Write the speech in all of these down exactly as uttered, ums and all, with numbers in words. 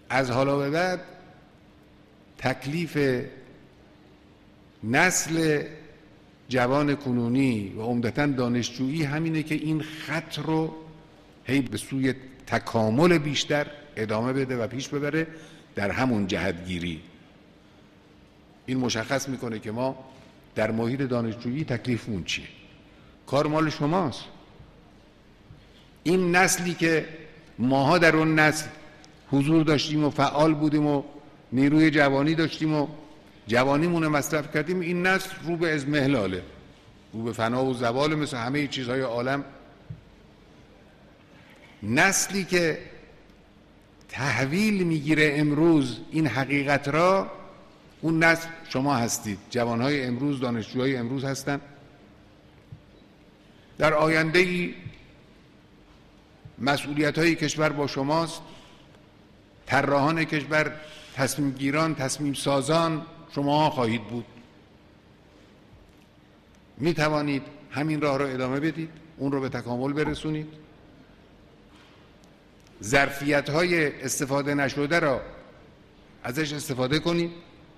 از حالا به بعد تکلیف نسل جوان کنونی و عمدتاً دانشجویی همینه که این خط رو هی به سوی تکامل بیشتر ادامه بده و پیش ببره در همون جهتگیری. این مشخص میکنه که ما در محیط دانشجویی تکلیفمون چیه. کار مال شماست. این نسلی که ماها در اون نسل حضور داشتیم و فعال بودیم و نیروی جوانی داشتیم و جوانیمون مصرف کردیم، این نسل رو به اضمحلاله، رو به فنا و زوال مثل همه چیزهای عالم. نسلی که تحویل میگیره امروز این حقیقت را، اون نسل شما هستید. جوانهای امروز، دانشجوهای امروز هستن. در آینده ای مسئولیت های کشور با شماست. طراحان کشور، تصمیم گیران، تصمیم سازان شما خواهید بود. می توانید همین راه را ادامه بدید، اون رو به تکامل برسونید. ظرفیت های استفاده نشده را ازش استفاده کنید.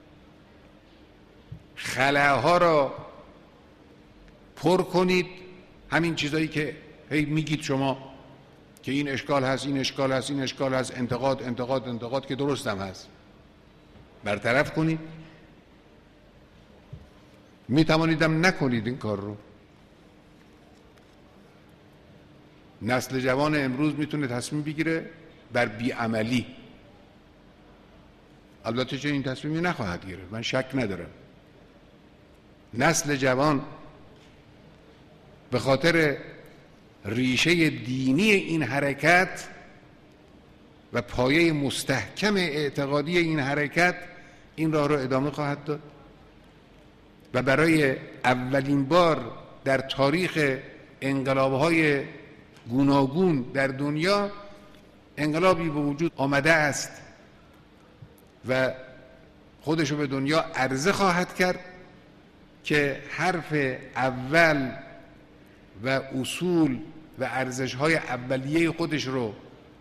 خلاها را پر کنید. همین چیزایی که هی میگید شما که این اشکال هست، این اشکال هست، این اشکال هست، انتقاد انتقاد انتقاد که درست هم هست، برطرف کنید. می توانیدم نکنید این کار رو. نسل جوان امروز میتونه تصمیم بگیره بر بیعملی. البته چه این تصمیمی نخواهد گرفت، من شک ندارم. نسل جوان به خاطر ریشه دینی این حرکت و پایه مستحکم اعتقادی این حرکت این راه رو ادامه خواهد داد و برای اولین بار در تاریخ انقلاب‌های گوناگون در دنیا انقلابی به وجود آمده است و خودشو به دنیا عرضه خواهد کرد که حرف اول و اصول و ارزش‌های اولیه خودش رو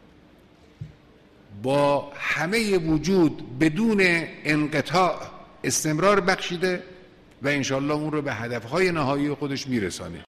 با همه وجود بدون انقطاع استمرار بخشیده و انشالله اون رو به هدفهای نهایی خودش میرسانه.